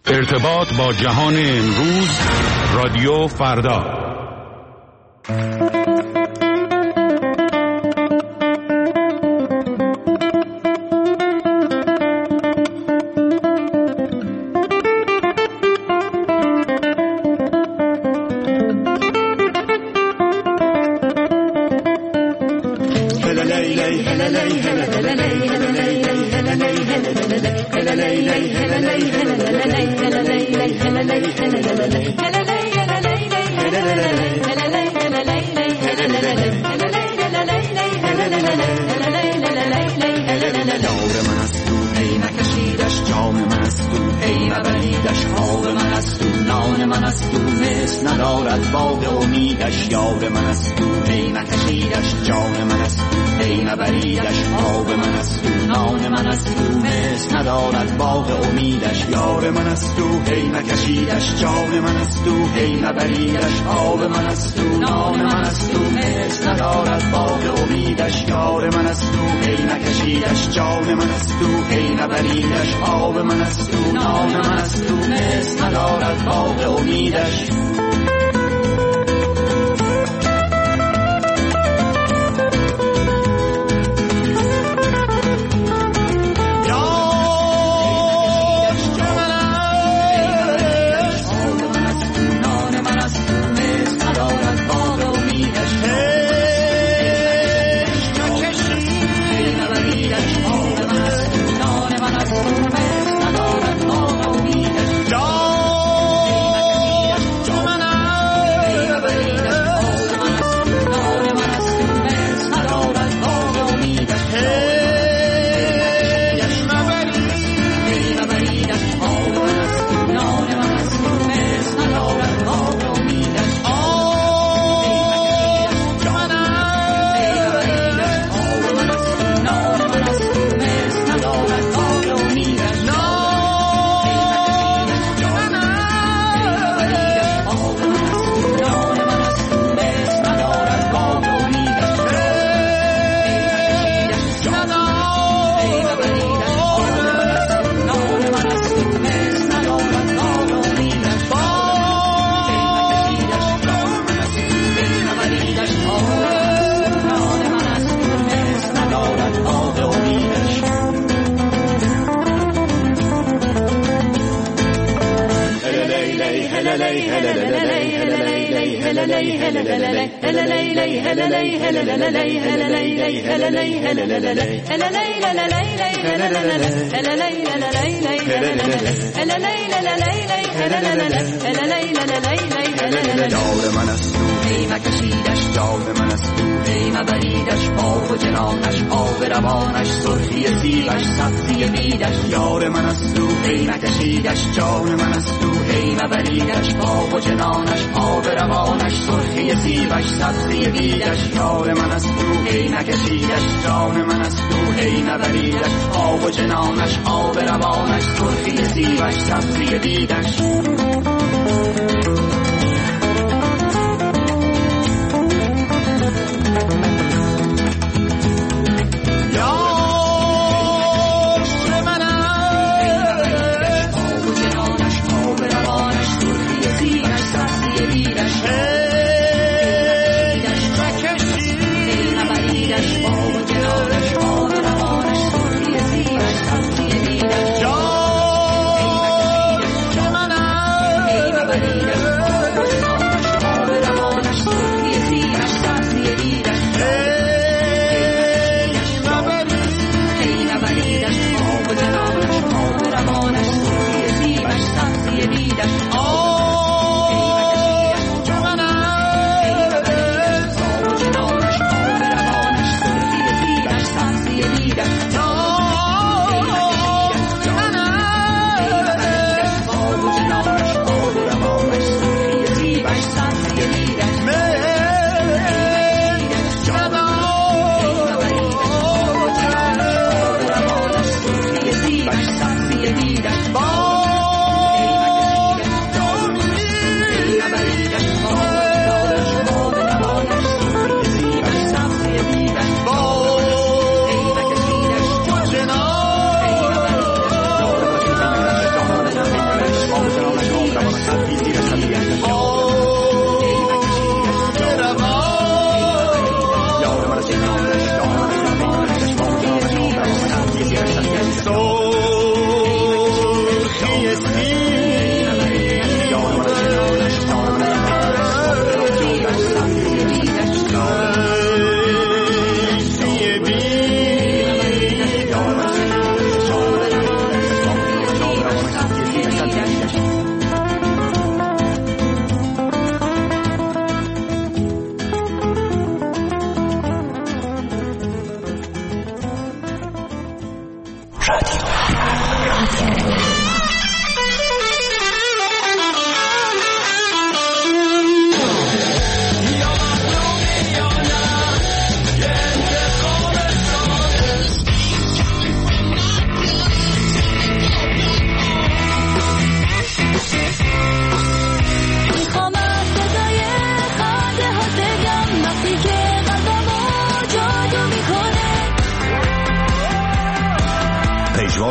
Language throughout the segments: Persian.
ارتباط با جهان امروز، رادیو فردا.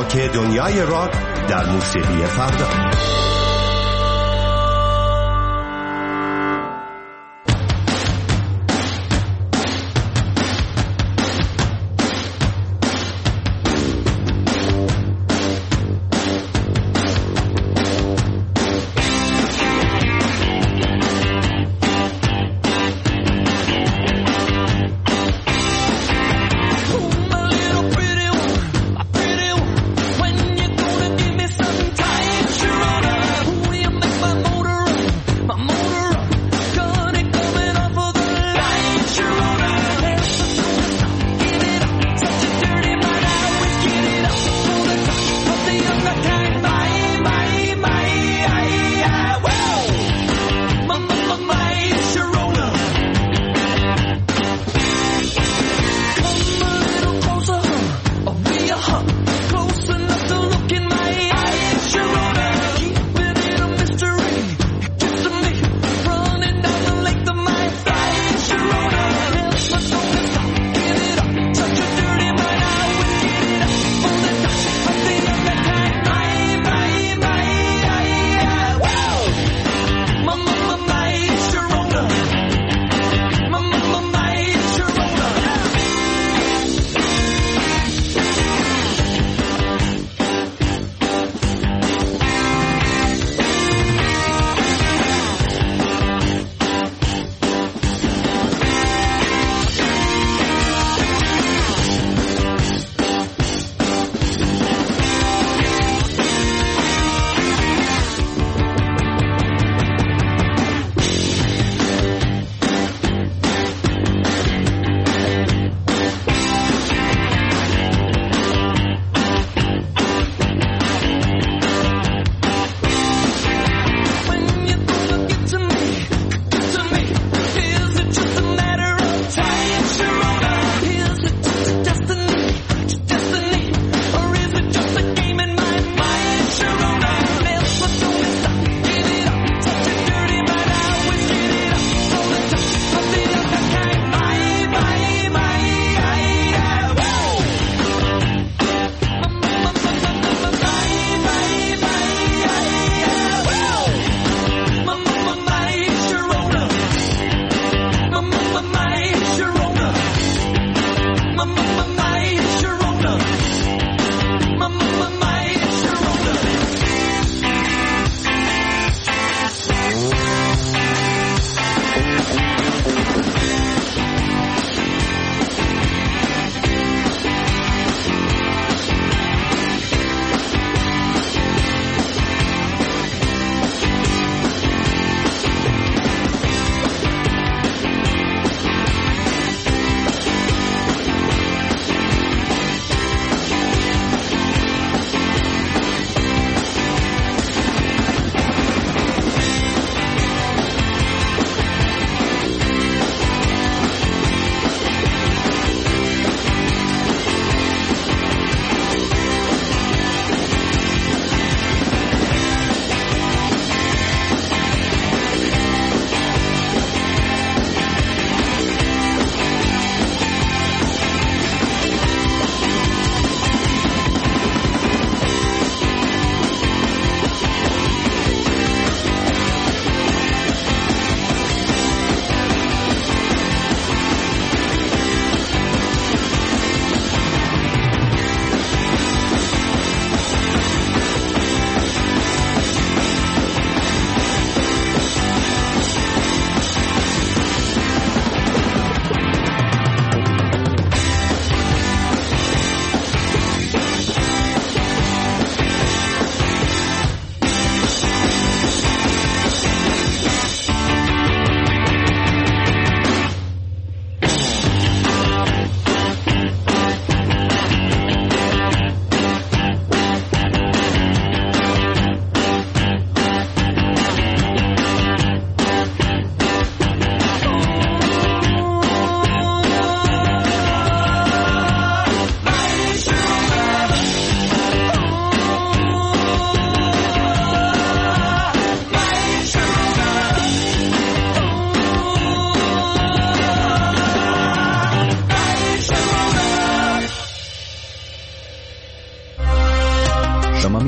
خاک دنیای راک در موسیقی فردا. When you're gonna give me some time, sure.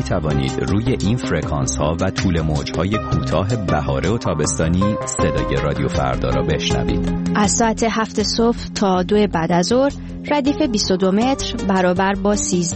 توانید روی این فرکانس ها و طول موج های کوتاه بهاره و تابستانی صدای رادیو فردا را بشنوید. از ساعت 7 صبح تا 2 بعد از ظهر ردیف 22 متر برابر با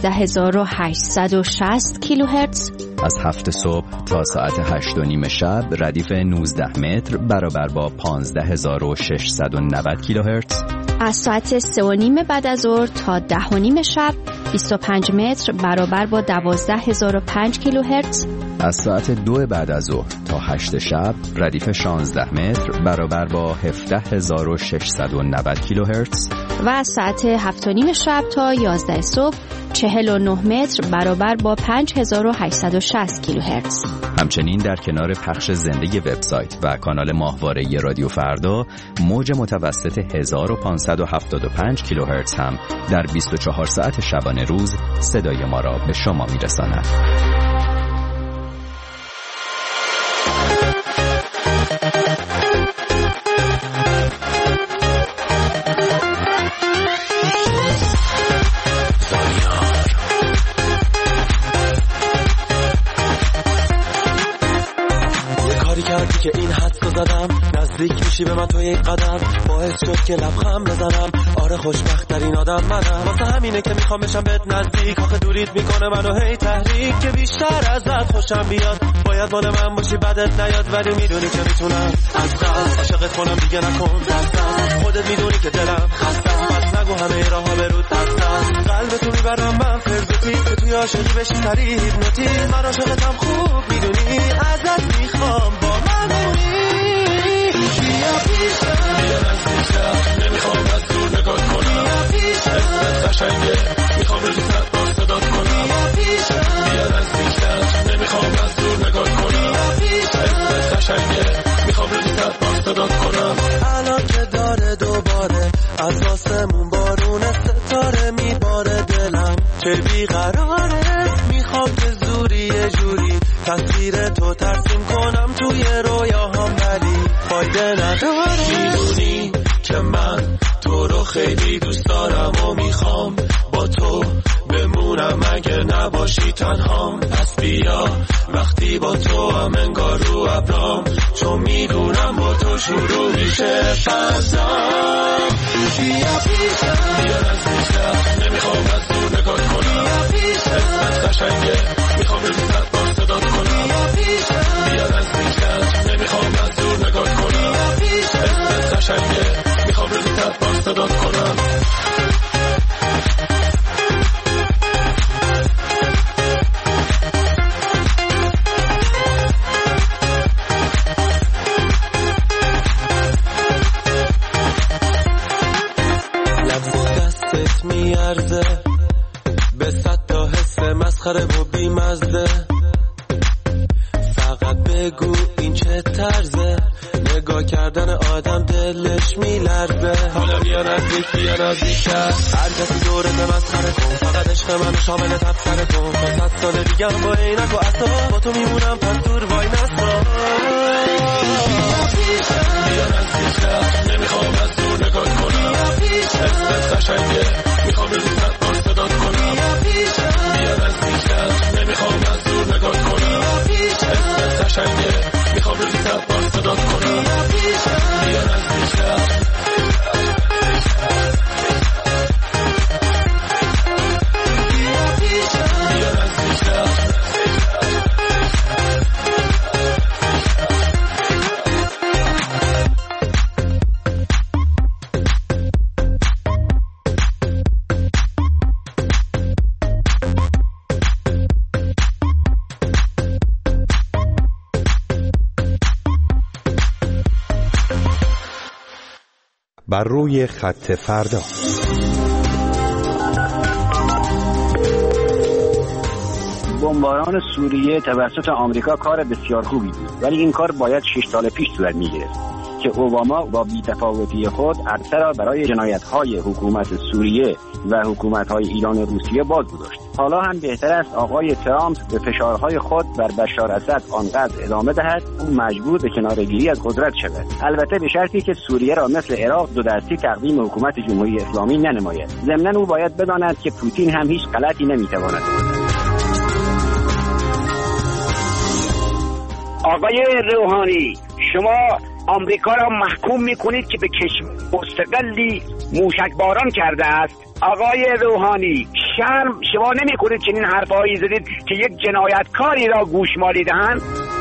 13860 کیلوهرتز. از 7 صبح تا ساعت 8:30 شب ردیف 19 متر برابر با 15690 کیلوهرتز. از ساعت 3:30 بعد از ظهر تا 10:30 شب 25 متر برابر با 12005 کیلوهرتز. از ساعت 2 بعد از ظهر تا 8 شب ردیف 16 متر برابر با 17690 کیلوهرتز. و از ساعت 7:30 شب تا 11 صبح 49 متر برابر با 5860 کیلوهرتز. همچنین در کنار پخش زنده وبسایت و کانال ماهواره رادیو فردا، موج متوسط 1575 کیلوهرتز هم در 24 ساعت شبانه روز صدای ما را به شما میرساند. که این حدسو زدم نزدیک میشی به من تو یک قدم، باعث شد که لبخند بزنم. آره خوشبخت ترین آدم منم، واسه همینه که میخوام بشم بهت نزدیک. آخه دوریت میکنه منو هی تحریک، که بیشتر ازت خوشم بیاد. باید مال من باشی بدت نیاد، ولی میدونی که میتونم از قلب عاشقت کنم. دیگه نکن دست خودت میدونی که دلم خستم، بس نگو همه راهها به رود دستم. قلبتو میبرم من فرزتی، که توی عاشقی بشی سریع هیپنوتیزم. من عاشقتم خوب میدونی، ازت میخوام با من بمونی. بیا پیشم، بیا نزدیکتر، نمیخوام از دور نگاه کنم. بیا پیشم، اسمت قشنگه، میخوام روزی 100 بار صدات کنم. بیا پیشم، بیا نزدیکتر، نمیخوام از دور نگاه کنم. بیا پیشم، اسمت قشنگه، میخوام روزی 100 بار صدات کنم. الان که داره دوباره از آسمون بارون ستاره میباره، دلم چه بیقراره. میخوام که زوری یه جوری تصویر تو ترسیم کنم توی رویاهام، ولی فایده نداره. میدونی که من تو رو خیلی دوست دارم و میخوام با تو بمونم اگه نباشی تنهام. پس بیا وقتی با تو هم انگار رو ابرام، چون میدونم با تو شروع میشه فضام. بیا پیشم، بیا نزدیکتر، نمیخوام از دور نگاه کنم. بیا پیشم، اسمت قشنگه، میخوام روزی 100 بار صدات کنم. بیا پیشم، بیا نزدیکتر، نمیخوام از دور نگاه کنم. بیا پیشم، اسمت قشنگه، میخوام روزی 100 بار صدات کنم. میارزه به 100 تا حس مسخره و بیمزه. فقط بگو این چه طرزه، نگاه کردن آدم دلش میلرزه. حالا بیا نزدیک، بیا نزدیکتر، هر کسی دوره به مسخره کن. فقط عشق منو شامل تبصره کن. تا 100 سال دیگه هم با عینک و عصا با تو میمونم، پس دور وای نسا. بیا نزدیکتر، نمیخوام از دور نگاه کنم. اسمت قشنگه، میخوام روزی 100 بار صدات کنم. بیا نزدیکتر، نمیخوام از دور نگاه کنم. اسمت قشنگه، میخوام روزی 100 بار صدات کنم. بیا نزدیکتر. بر روی خط فردا. بمباران سوریه توسط آمریکا کار بسیار خوبی بود، ولی این کار باید 6 سال پیش صورت می‌گرفت که اوباما با بی‌تفاوتی خود عرصه را برای جنایت‌های حکومت سوریه و حکومت‌های ایران و روسیه باز گذاشت. حالا هم بهتر است آقای ترامپ به فشارهای خود بر بشار اسد آنقدر ادامه دهد او مجبور به کناره‌گیری از قدرت شود، البته به شرطی که سوریه را مثل عراق دو دستی تقدیم حکومت جمهوری اسلامی ننماید. ضمناً او باید بداند که پوتین هم هیچ غلطی نمی‌تواند بکند. آقای روحانی، شما آمریکا را محکوم میکنید که به کشور مستقلی موشک باران کرده است. آقای روحانی، شرم شما نمیکنید که این حرفایی زدید که یک جنایتکاری را گوشمالی دهند؟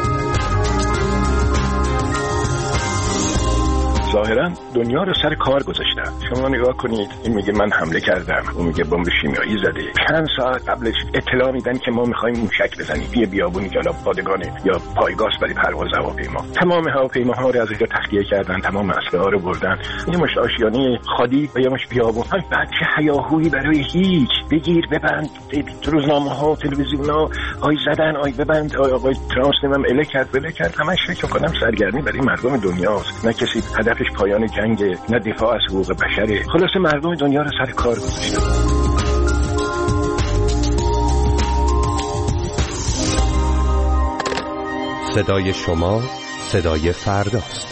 ظاهرا دنیا رو سر کار گذاشتن. شما نگاه کنید، این میگه من حمله کردم، اون میگه بمب شیمیایی زده. چند ساعت قبلش اطلاع میدن که ما میخوایم موشک بزنیم یه بیابونی که حالا پادگانه یا پایگاه برای پرواز هواپیما. تمام هواپیماها رو از اینجا تخلیه کردن، تمام اسلحه رو بردن. یه مش آشیانه خالی و یه مش بیابون. همین بچه حیاهویی برای هیچ. بگیر ببند. تو روزنامه‌ها، تلویزیون‌ها آی زدن، آی ببند، آقای ترامپ نمیدونم اله کرد. همش فکر کنم سرگرمی برای مردم دنیاست. نه کسی هدفش پایان جنگ، نه دفاع از حقوق بشره. خلاصه مردم دنیا رو سر کار گذاشتن. صدای شما صدای فرداست.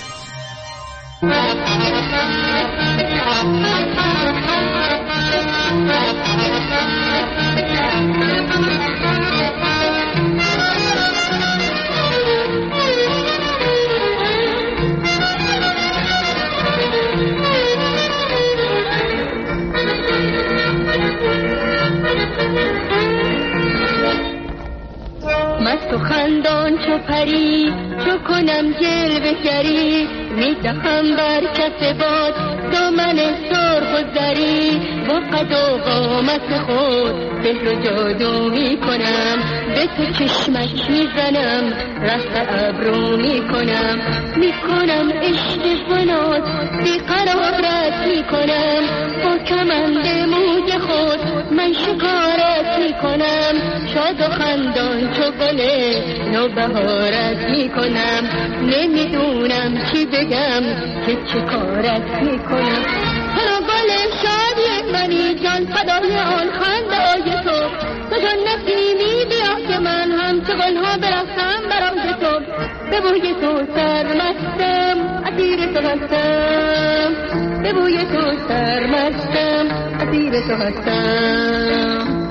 مست و خندان چو پری، چو کنم جلوه گری، میدهم بر کف باد دامن سرخ و زری. با قد و قامت خود سحر و جادو میکنم، به تو چشمک میزنم، رفت ابرو میکنم عشق فنات بیقرارت میکنم. با کمند موی خود من شکارت میکنم، شاد و خندان چو گل نوبهارت میکنم. نمیدونم چی بگم که چه کارت میکنم. هر گل شادی منی جان، فدای آن خنده‌های تو جان نسیمی بیا که من هم چو گلها برفتم برای تو. به بوی تو سرمستم، اسیر تو هستم، به بوی تو سرمستم، اسیر تو هستم.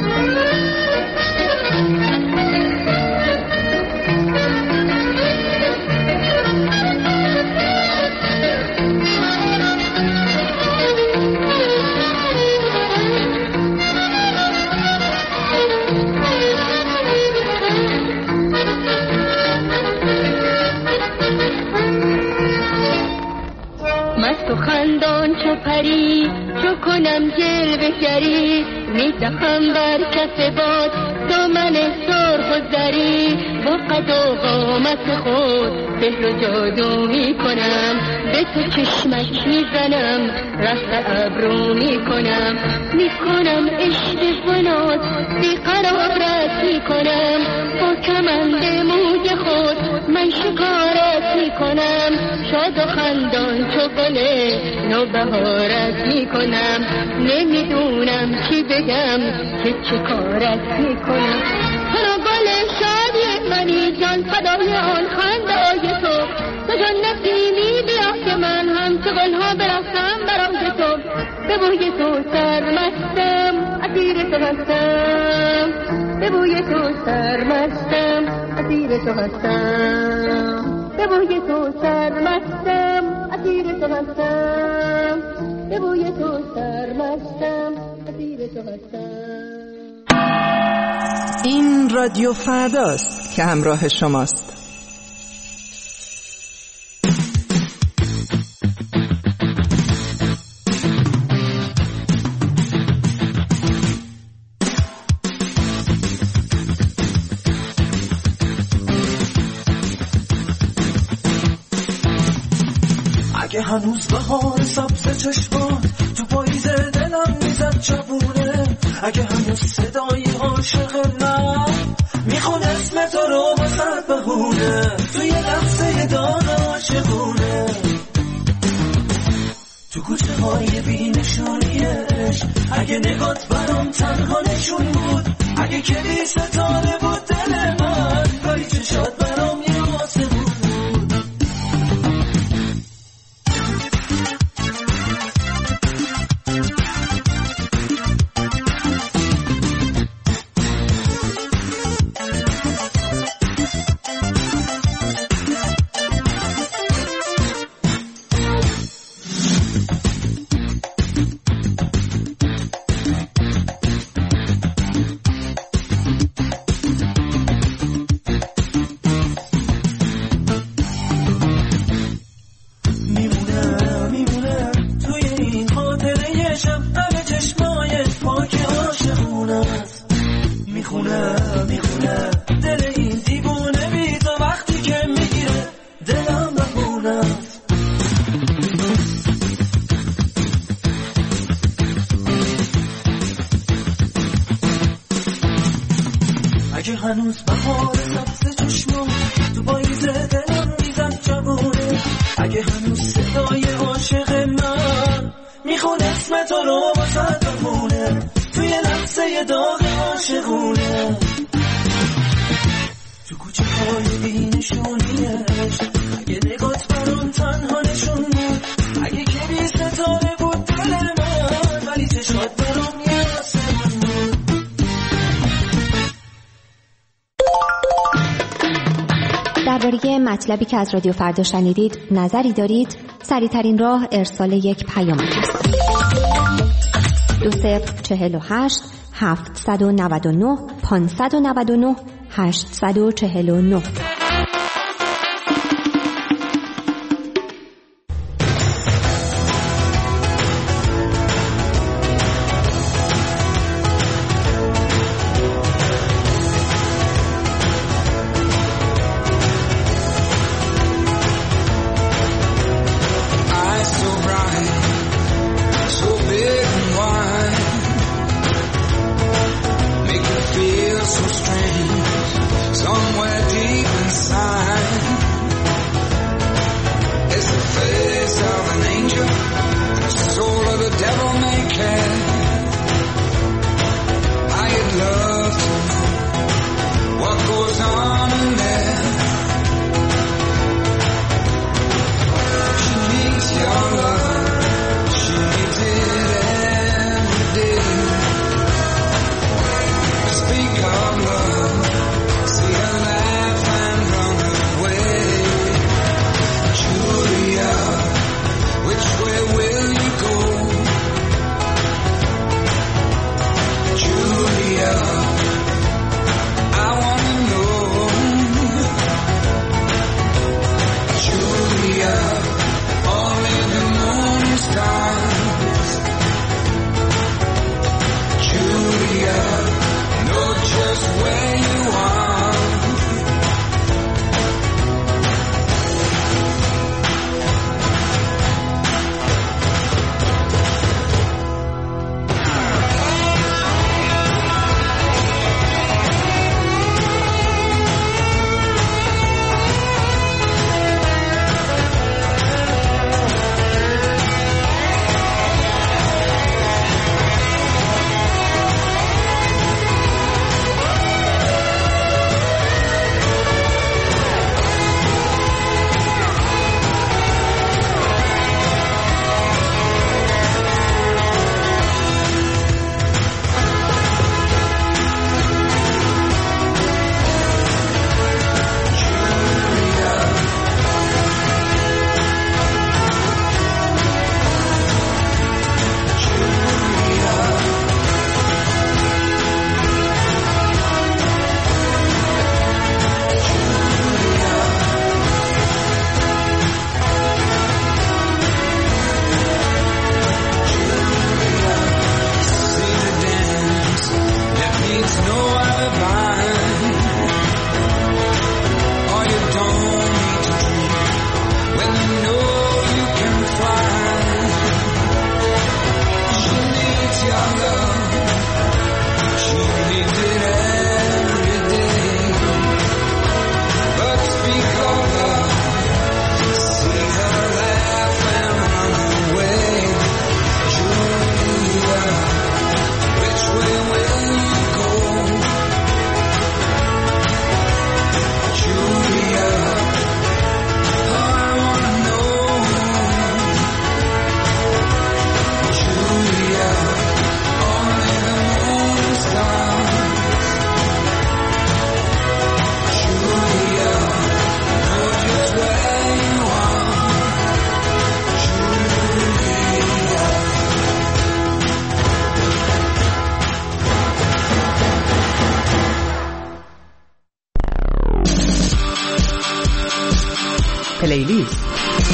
مست و خندان چو پری، چو کنم جلوه گری، میدهم بر کف باد دامن سرخ و زری. با قد و قامت خود سحر و جادو میکنم، به تو چشمک میزنم، رفت ابرو میکنم عشق فنات بیقرارت میکنم. با کمند موی خود من شکارت میکنم، شاد و خندان چو گل نوبهارت میکنم. نمیدونم چی بگم که چه کارت میکنم. هر گل شادی منی جان، فدای آن خنده‌های تو جان نسیمی بیا که من هم چو گلها برفتم برای تو. به بوی تو سرمستم، اسیر تو هستم، به بوی تو سرمستم، اسیر تو هستم، به بوی تو سرمستم، اسیر تو هستم، به بوی تو سرمستم، اسیر تو هستم. این رادیو فرداست که همراه شماست. اگه هنوز بهار سبز چشمات تو پاییز دلم میزد چپونه، اگه هنوز صدای عاشق من میخونه اسم تو رو واسه بهونه، توی لحظه داغ عاشقونه، تو کوچه های بینشونیش، اگه نگات برام تنها نشون بود، اگه کلی ستاره بود دل من، کاری چشات برام یه آسمون بود. یه داغ عاشقونه تو کوچه های بینشونیش. اگه نگات برام تنها نشون بود، اگه که بی ستاره بود دل من، ولی چشمات برام یه آسمون بود. درباره مطلبی که از رادیو فردا شنیدید نظری دارید؟ سریع‌ترین راه ارسال یک پیام است. 2048 799 599 849. پلیلیست.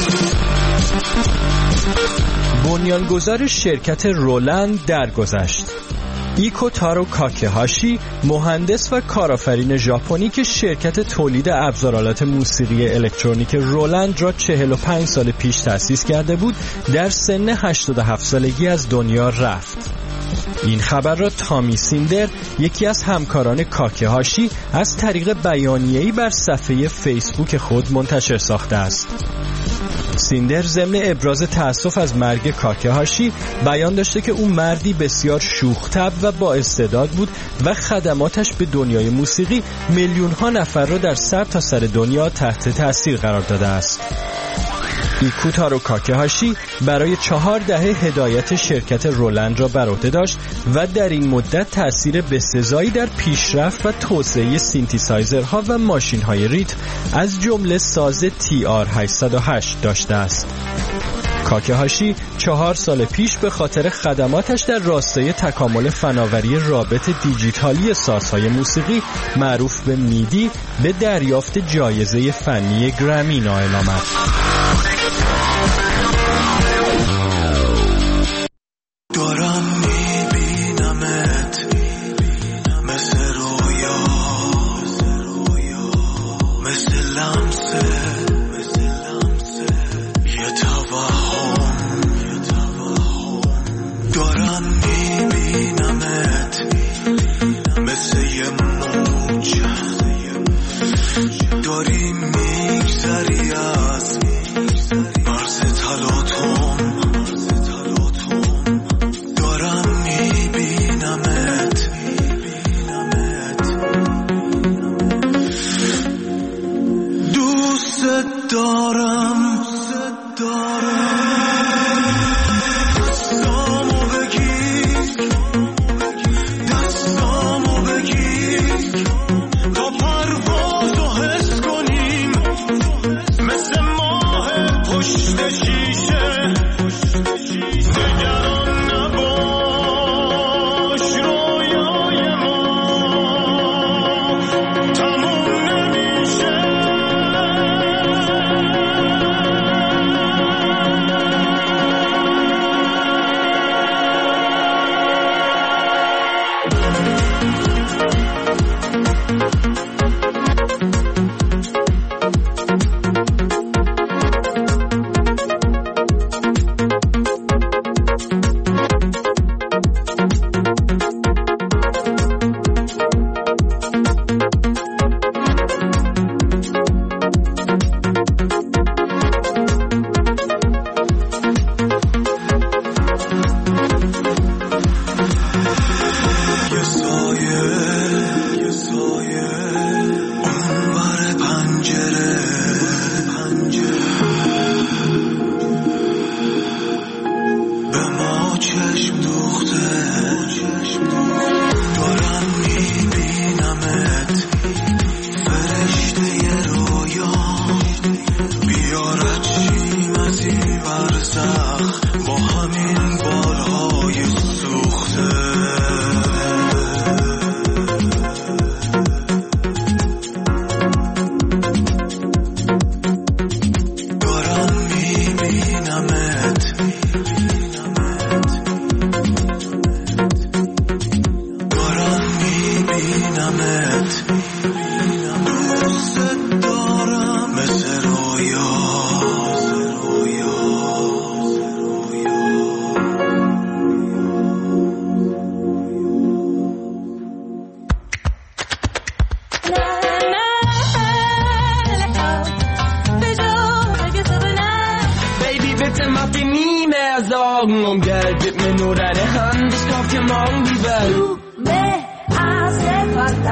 بنیانگذار شرکت رولند درگذشت. ایکو تارو کاکهاشی، مهندس و کارآفرین ژاپنی که شرکت تولید ابزارالات موسیقی الکترونیک رولند را 45 سال پیش تأسیس کرده بود، در سن 87 سالگی از دنیا رفت. این خبر را تامی سیندر، یکی از همکاران کاکهاشی، از طریق بیانیه‌ای بر صفحه فیسبوک خود منتشر ساخته است. سیندر ضمن ابراز تأسف از مرگ کاکهاشی بیان داشته که او مردی بسیار شوخ‌طبع و با استعداد بود و خدماتش به دنیای موسیقی میلیون‌ها نفر را در سرتاسر دنیا تحت تأثیر قرار داده است. ایکو تارو کاکهاشی برای 4 دهه هدایت شرکت رولند را بر عهده داشت و در این مدت تأثیر بسزایی در پیشرفت و توسعه سینتیسایزرها و ماشین‌های ریتم از جمله ساز TR-808 داشته است. کاکهاشی 4 سال پیش به خاطر خدماتش در راستای تکامل فناوری رابط دیجیتالی سازهای موسیقی معروف به میدی به دریافت جایزه فنی گرمی نائل آمد. دارم میبینمت مثل رویا، مثل لمسه یه توهم. دارم میبینمت مثل یه موج، داری میگذری از مرز تلاطم. Augen Geld, gib mir nur deine Hand, ich kauf dir morgen die Welt. Du me hace falta,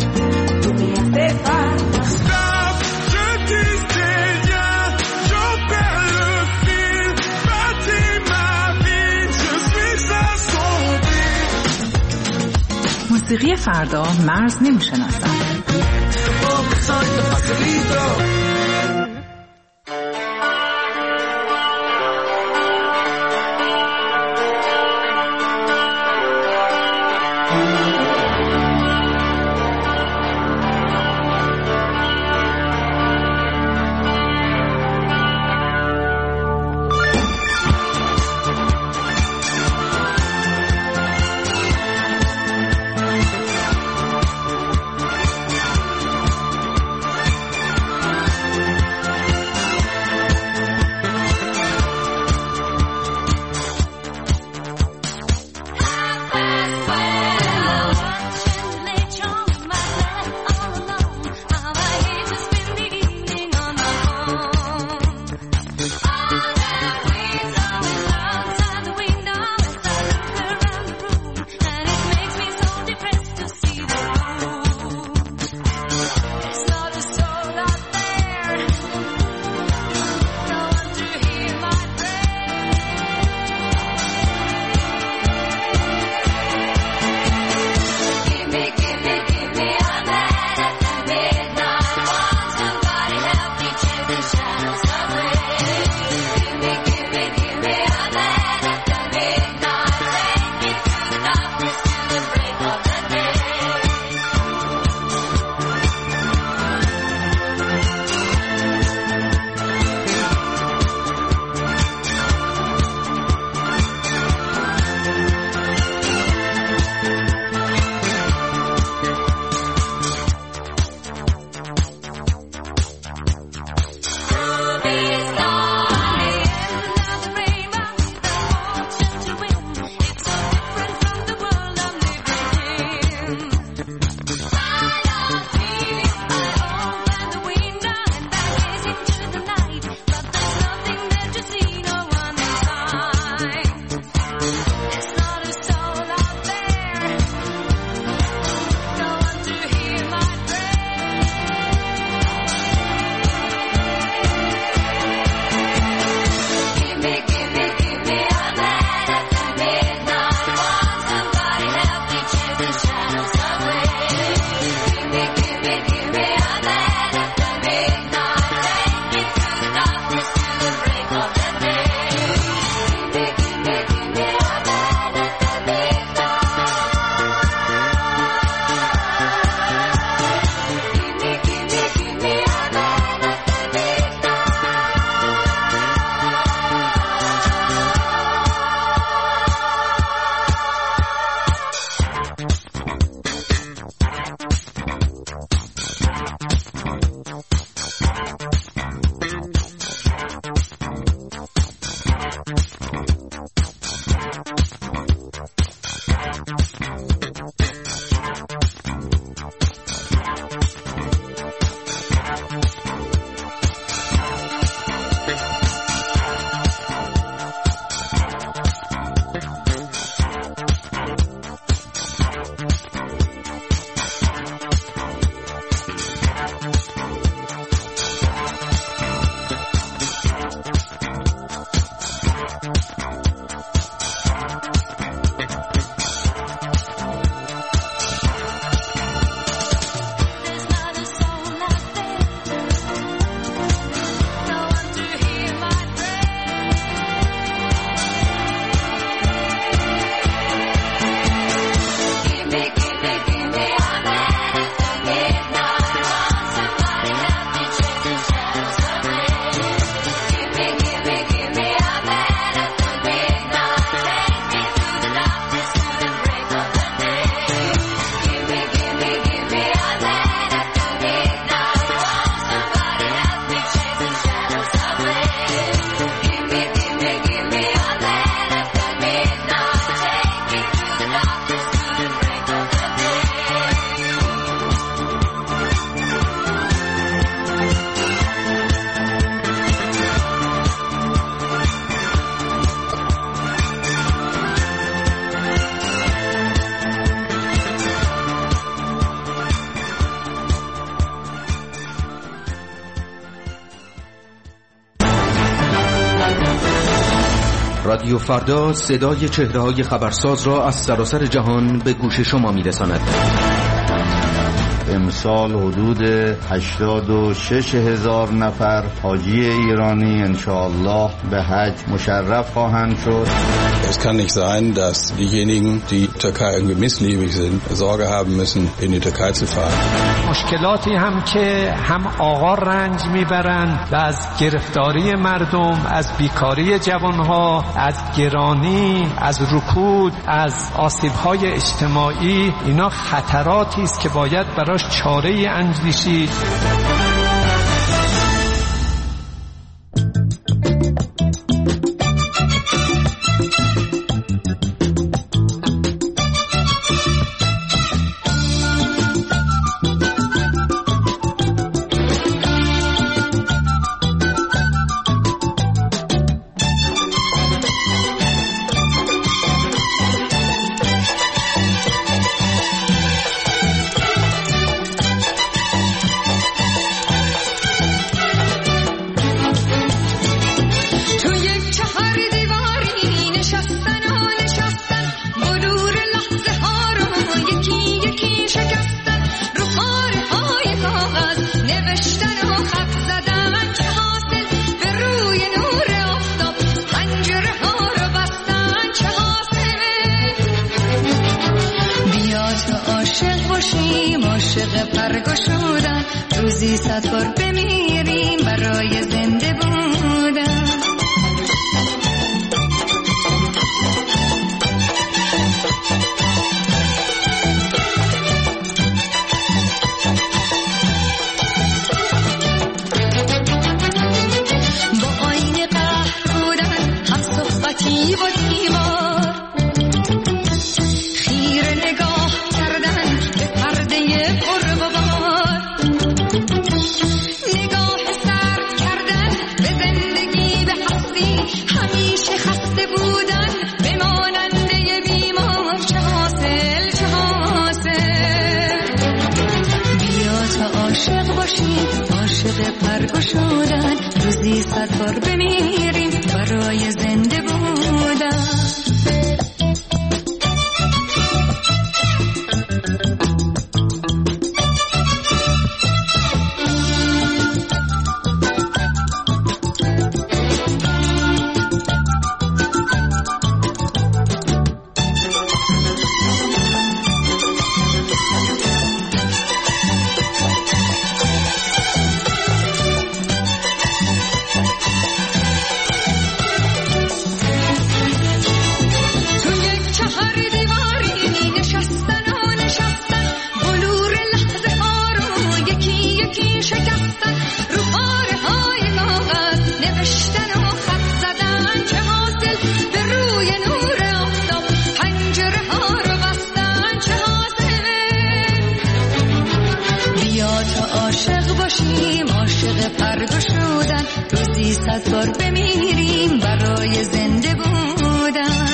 tú me hace falta. Stop, je disais rien, j'en perds le fil, bâtis ma vie, je suis assombri. موسیقی فردا مرز نمیشناسد. رادیو فردا صدای چهره‌های خبرساز را از سراسر جهان به گوش شما می‌رساند. امسال حدود 86,000 نفر حاجی ایرانی انشاءالله به حج مشرف خواهند شد. Es kann nicht sein, dass diejenigen, die Türkei irgendwie missliebig sind, Sorge haben müssen, in die Türkei zu fahren. مشکلاتی هم که هم آقا رنج میبرند و از گرفتاری مردم، از بیکاری جوانها، از گرانی، از رکود، از آسیب‌های اجتماعی، اینا خطراتی است که باید براش چاره‌ای اندیشید. روزی 100 بار بمیریم برای زنده بودن. با آینه قهر بودن، هم صحبتی و دیوار، خیره نگاه کردن به پرده پرغبار، نگاه سرد کردن به زندگی، به هستی، همیشه خسته بودن به ماننده بیمار. چه حاصل چه حاصل؟ بیا تا عاشق باشیم، عاشق پرگشودن، روزی 100 بار بمیریم برای زنده بودن. عاشق پرگشودن، روزی 100 بار بمیریم برای زنده بودن.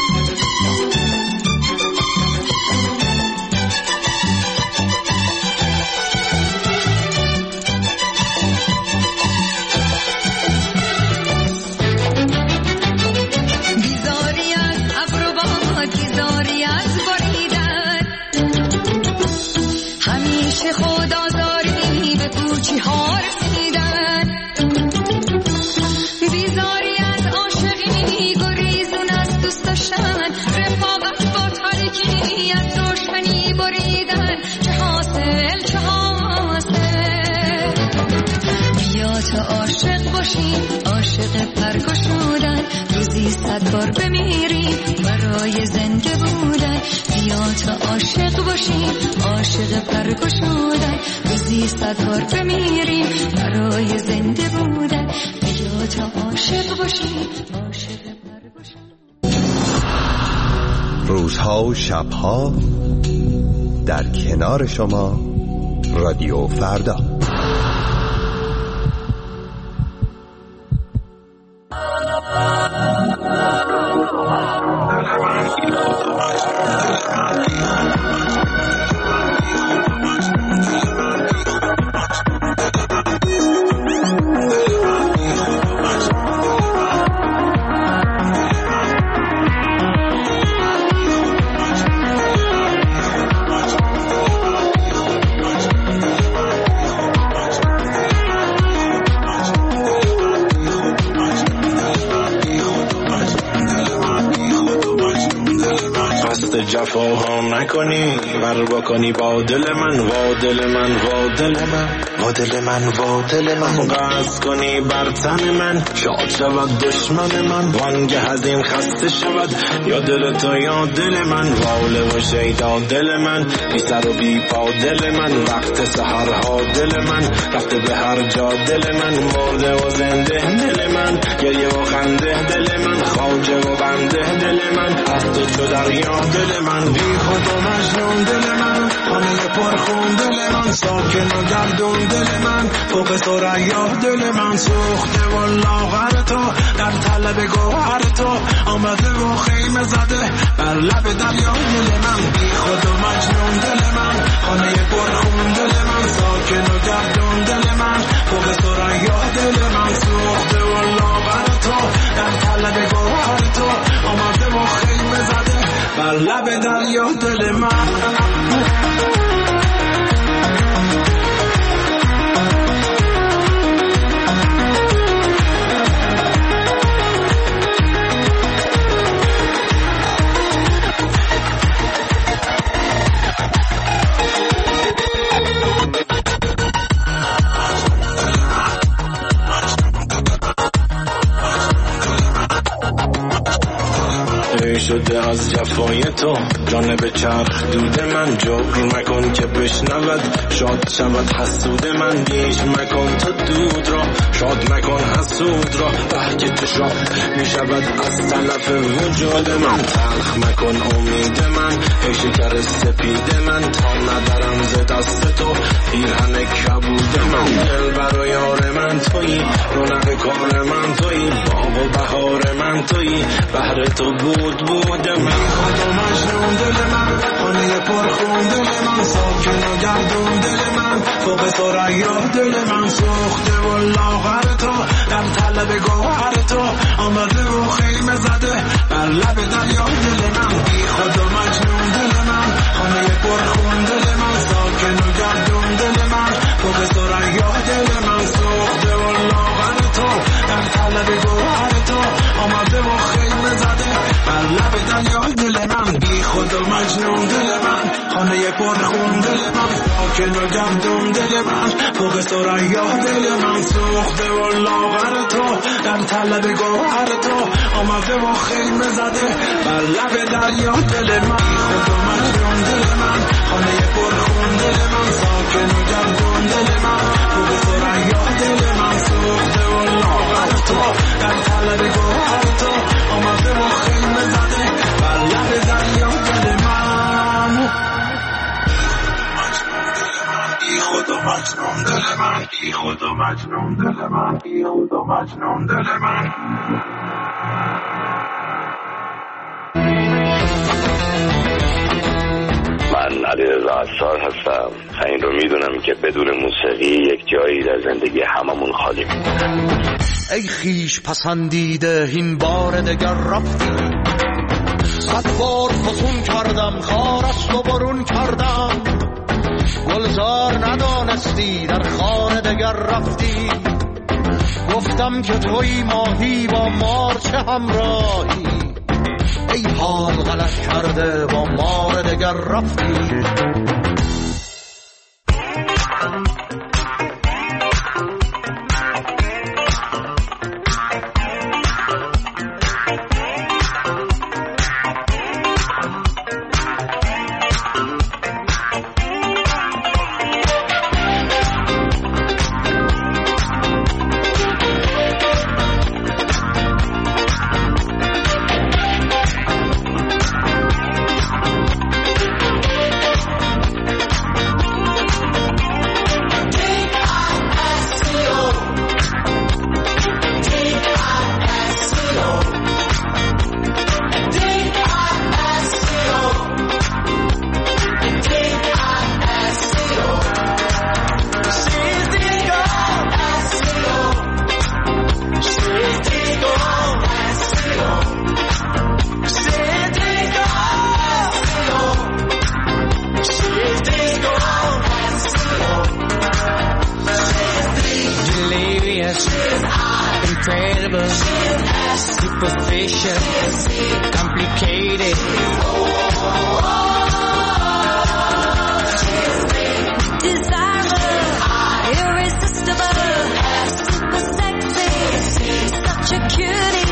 بیزاری از ابر و باد، بیزاری از بریدن، همیشه خودآزاری به پوچی ها رسیدن. بیزاری از عاشقی، گریزون از دوست داشتن، رفاقت با تاریکی، از روشنی بریدن. چه حاصل چه حاصل؟ بیا تا عاشق باشیم، عاشق پرگشودن، روزی 100 بار بمیریم برای زنده بودن. بیا تا عاشق باشیم، عاشق پرگشودن، روزی 100 بار بمیریم برای زنده بودن. بیا تا عاشق باشیم، عاشق پرگشودن. روزها و شبها در کنار شما، رادیو فردا. وفاها نکنی بر بکنی با دل من وا دل من وا دل من وا دل من وا دل من قصد کنی بر تن من شاد شود دشمن من وانگه از این خسته شود یا دل تو یا دل من واله و شیدا دل من بی سر و بی پا دل من وقت سحرها دل من رفته به هر جا دل من مرده و زنده دل من گریه و خنده دل من خواجه و بنده دل من از تو چو دریا دل من بی خود و مجنون دل من خانه پرخون دل من ساکن و گردون دل من فوق ثریا دل من سوخته و لاغر تو در طلب گوهر تو آمده و خیمه زده بر لب دریا دل من بی خود و مجنون دل من خانه پرخون دل من ساکن و گردون دل من فوق ثریا دل من سوخته و لاغر تو در طلب گوهر تو آمده و خیمه زده بر لب دریا دل من شده از جفای تو جانب چرخ دود من جبر مکن که بشنود شاد شود حسود من گیش مکن تو دود را شاد مکن حسود را بحک تو شاد می شود از طرف وجود من تلخ مکن امید من ای شکر سپید من تا ندارم ز دست تو پیرهن کبود من دل بر یار من تویی رونق کار من تویی باغ و بهار من تویی بهر تو بود من خود و مجنون دل من خانه پرخون دل من ساکن و گردون دل من فوق ثریا دل من سوخته و لاغر تو در طلب گوهر تو آمده و خیمه زده بر لب دریا دل من بی خود و مجنون دل من خانه پرخون دل من ساکن و گردون دل من فوق ثریا دل من سوخته و لاغر تو در طلب گوهر تو آمده و خیمه زده بر لب دریا دل من بی خود و مجنون دل من خانه پرخون دل من ساکن و گردون دل من فوق ثریا دل من سوخته و لاغر تو در طلب گوهر تو آمده و خیمه زده بر لب دریا دل من بی خود و مجنون دل من خانه پرخون دل من ساکن و گردون دل من فوق ثریا دل من سوخته و لاغر تو در طلب گوهر تو آمده و خیمه زده بر لب دریا دل من بی خود و مجنون دل من بی خود و مجنون دل من بی خود و مجنون دل من من علیرضا عطار هستم. این رو میدونم که بدون موسیقی یک جایی در زندگی هممون خالی میمونه. ای خیش پسندیده این بار دگر رفتی، صد بار فسون کردم خارست و برون کردم، گلزار ندانستی در خانه دگر رفتی، گفتم که توی ماهی با مار چه همراهی، ای حال غلط کرده با مار دگر رفتی. Incredible. superficial, complicated. Desirable, irresistible, super sexy, such a cutie.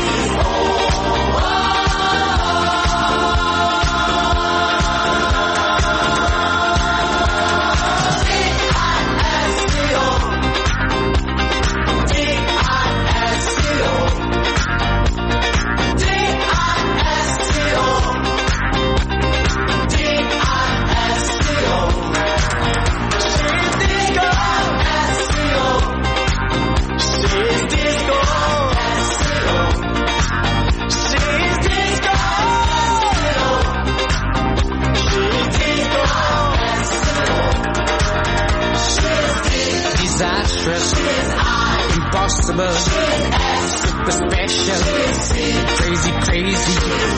Impossible, super special, crazy, crazy.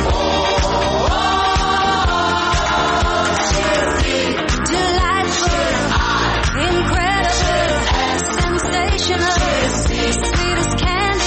Delightful, incredible, sensational, sweet as candy.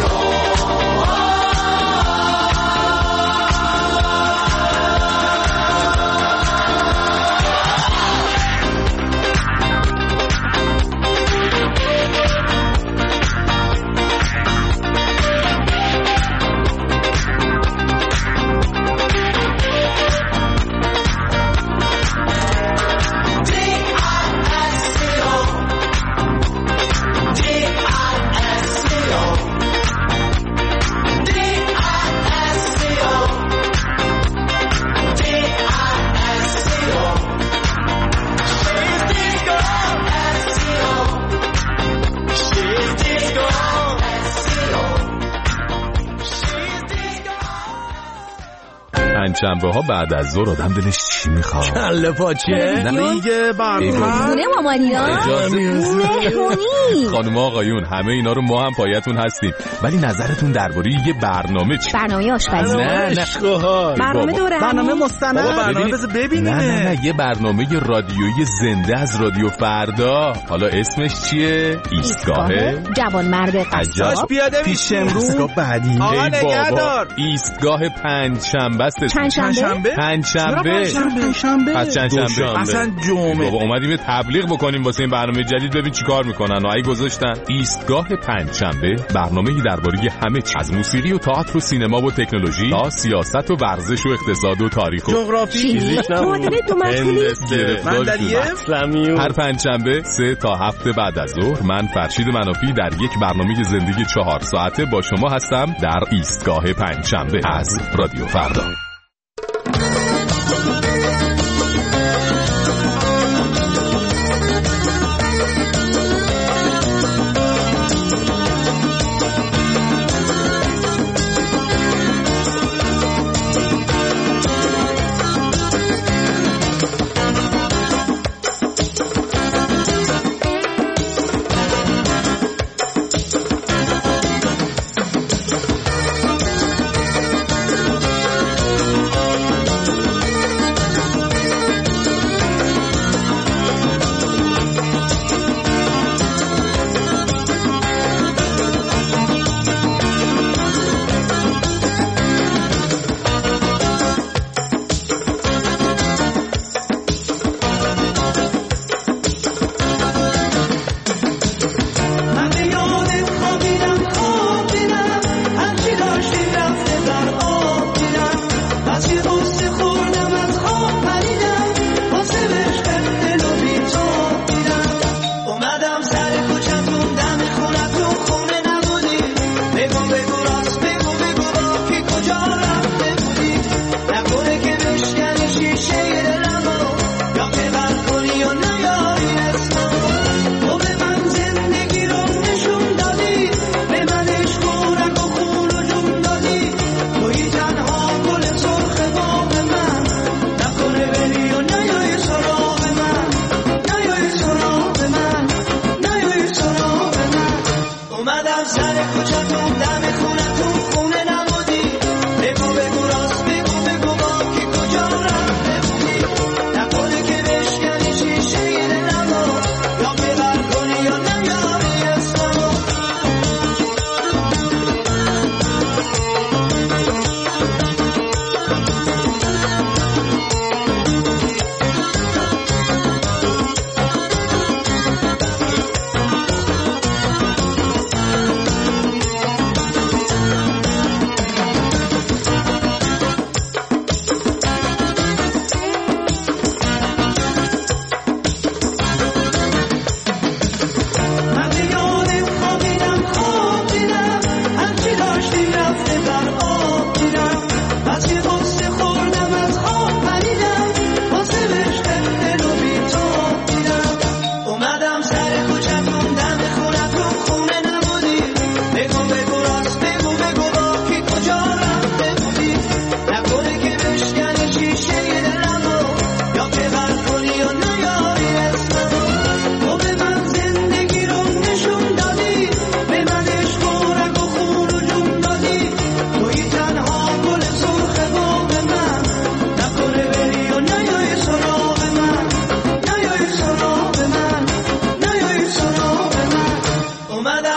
شنبه ها بعد از ظهر آدم دلش چی میخواد؟ کله پاچه؟ دیگه برنامه خونه مامانیا مهمونی. خانم آقایون همه اینا رو ما هم پایتون هستیم، ولی نظرتون درباره یه برنامه چی؟ برنامه آشپزی. نه برنامه دوره، برنامه مستند، برنامه بذار ببینیم. نه یه برنامه رادیویی زنده از رادیو فردا. حالا اسمش چیه؟ ایستگاه جوانمرد قصاب. پیاده پیش امروز. ایستگاه بعدی. آقا نگهدار. ایستگاه پنجشنبه است. پنجشنبه؟ پس چندشنبه. اصلا جمعه. بابا اومدیم یه تبلیغ بکنیم واسه این برنامه جدید، ببین چیکار میکنن. اگه گذاشتن ایستگاه پنجشنبه، برنامه‌ای درباره همه چیز، از موسیقی و تئاتر و سینما و تکنولوژی تا سیاست و ورزش و اقتصاد و تاریخ و جغرافی، معادله دو مسئولی، هر پنجشنبه 3 تا 7 بعد از ظهر من فرشید منافی در یک برنامه زندگی 4 ساعته با شما هستم در ایستگاه پنجشنبه از رادیو فردا.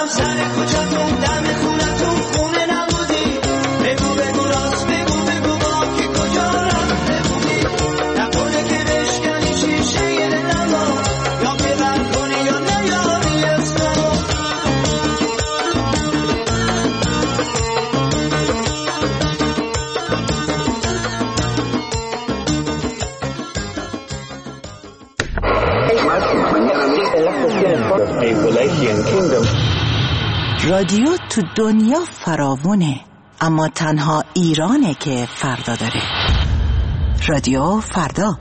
رفتم سر کوچه‌تون دم خونتون خونه نبودی بگو بگو راست بگو بگو با کی کجا رفته بودی نکنه که بشکنی شیشه دلمو یا ببر کنی یا نیاری اسممو رادیو تو دنیا فراوونه، اما تنها ایرانه که فردا داره. رادیو فردا.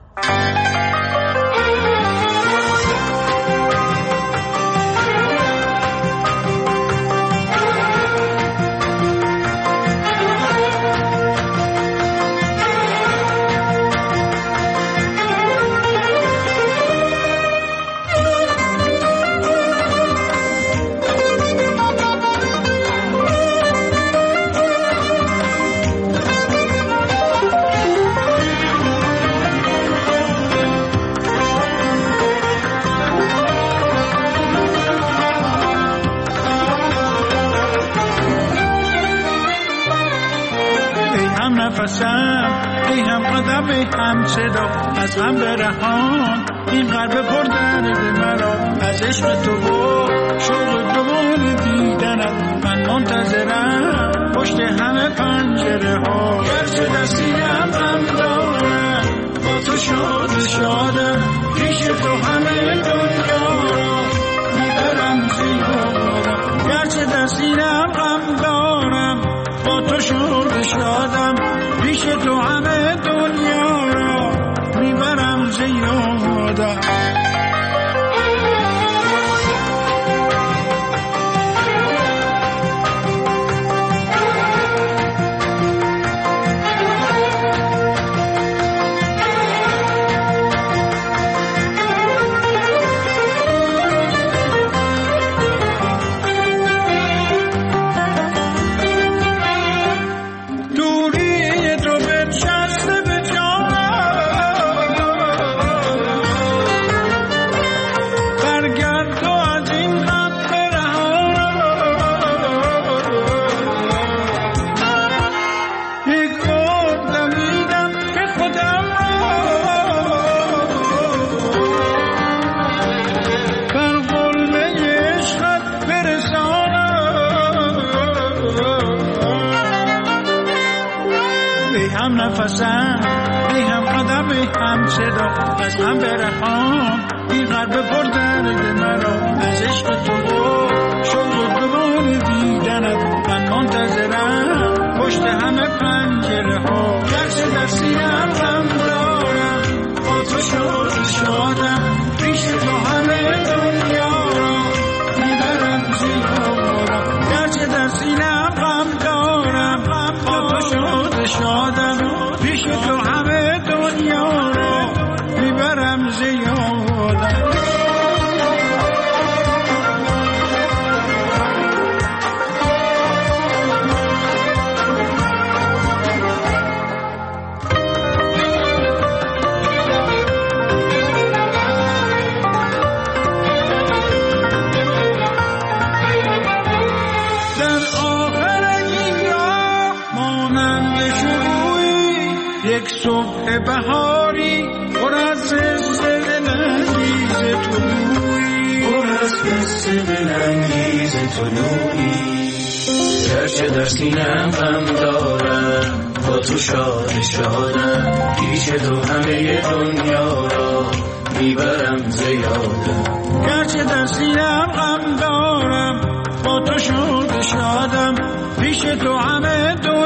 ای هم قدم ای هم صدا از هم برهان این قلب پر درد مرا از عشق تو و شوق دوباره دیدنت من منتظرم پشت همه پنجره ها گرچه در سینه‌ام غم دارم با تو شادم پیش تو همه دنیا را میبرم زیادم گرچه در سینه‌ام غم دارم با تو شادم پیش تو همه دنیا را میبرم زیادم ای هم قدم ای هم صدا از هم برهان این قلب پر درد مرا از عشق تو و شوق دوباره دیدنت من منتظرم پشت همه پنجره ها گرچه در سینه‌ام غم دارم با تو شادم پیش تو همه دنیا را میبرم زیادم گرچه در سینه‌ام غم دارم با تو شادم پیش تو همه دنیا را میبرم زیادم یک صبح بهاری پر از قصه دلانگیز طلوعی پر از قصه دلانگیز طلوعی گرچه در سینه‌ام غم دارم با تو شادم پیش تو همه دنیا را میبرم زیادم گرچه در سینه‌ام غم دارم با تو شادم پیش تو همه دنیا